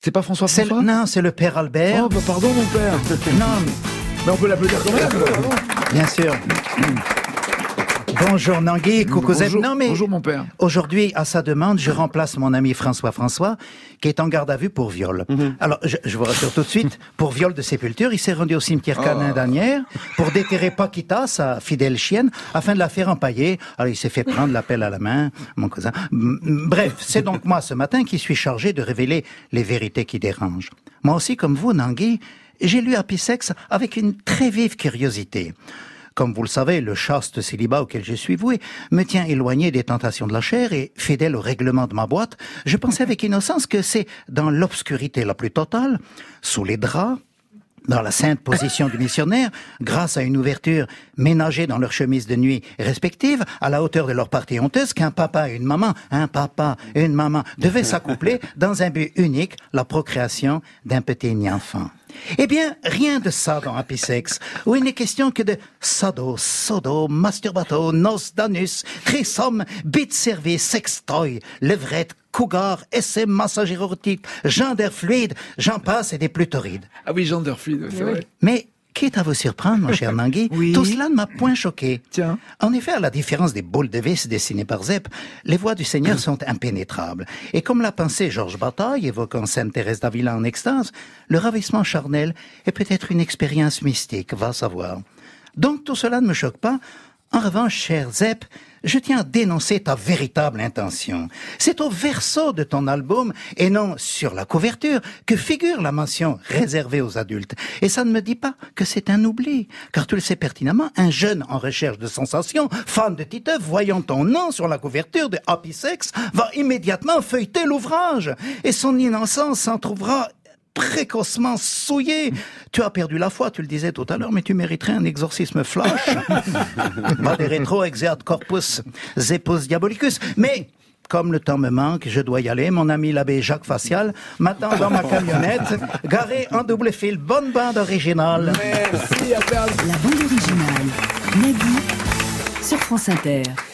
C'est pas François François? Non, c'est le père Albert. Oh, bah pardon, mon père. Non, Mais on peut l'applaudir quand même. bien sûr. Bonjour Nangui, coucou Zeb. Bonjour, Non mais bonjour, mon père. aujourd'hui, à sa demande, je remplace mon ami François, qui est en garde à vue pour viol. Alors, je vous rassure tout de suite, pour viol de sépulture, il s'est rendu au cimetière Canin d'Anières pour déterrer Paquita, sa fidèle chienne, afin de la faire empailler. Alors, il s'est fait prendre la pelle à la main, mon cousin. Bref, c'est donc moi ce matin qui suis chargé de révéler les vérités qui dérangent. Moi aussi, comme vous, Nangui, j'ai lu Happy Sex avec une très vive curiosité. Comme vous le savez, le chaste célibat auquel je suis voué me tient éloigné des tentations de la chair et fidèle au règlement de ma boîte, je pensais avec innocence que c'est dans l'obscurité la plus totale, sous les draps, dans la sainte position du missionnaire, grâce à une ouverture ménagée dans leurs chemises de nuit respectives, à la hauteur de leur partie honteuse, qu'un papa et une maman devaient s'accoupler dans un but unique, la procréation d'un petit enfant. Eh bien, rien de ça dans Happy Sex, où il n'est question que de sodo, masturbato, noces d'anus, threesome, bit service, sextoy, levrette, cougar, SM, massage érotique, gender fluide, j'en passe et des plus torrides. Ah oui, gender fluide, c'est vrai. Mais, quitte à vous surprendre, mon cher Nangui, Oui. tout cela ne m'a point choqué. Tiens. En effet, à la différence des boules de vis dessinées par Zepp, les voies du Seigneur sont impénétrables. Et comme l'a pensé Georges Bataille, évoquant Sainte Thérèse d'Avila en extase, le ravissement charnel est peut-être une expérience mystique, va savoir. Donc tout cela ne me choque pas. En revanche, cher Zepp, je tiens à dénoncer ta véritable intention. C'est au verso de ton album, et non sur la couverture, que figure la mention réservée aux adultes. Et ça ne me dit pas que c'est un oubli, car tu le sais pertinemment, un jeune en recherche de sensations, fan de Titeuf, voyant ton nom sur la couverture de Happy Sex, va immédiatement feuilleter l'ouvrage, et son innocence s'en trouvera précocement souillé. Tu as perdu la foi, tu le disais tout à l'heure, mais tu mériterais un exorcisme flash. Vade retro exert corpus zepus diabolicus. Mais, comme le temps me manque, je dois y aller. Mon ami l'abbé Jacques Facial m'attend dans ma camionnette, garée en double fil. Bonne bande originale. Merci, à La bande originale, Nagui, sur France Inter.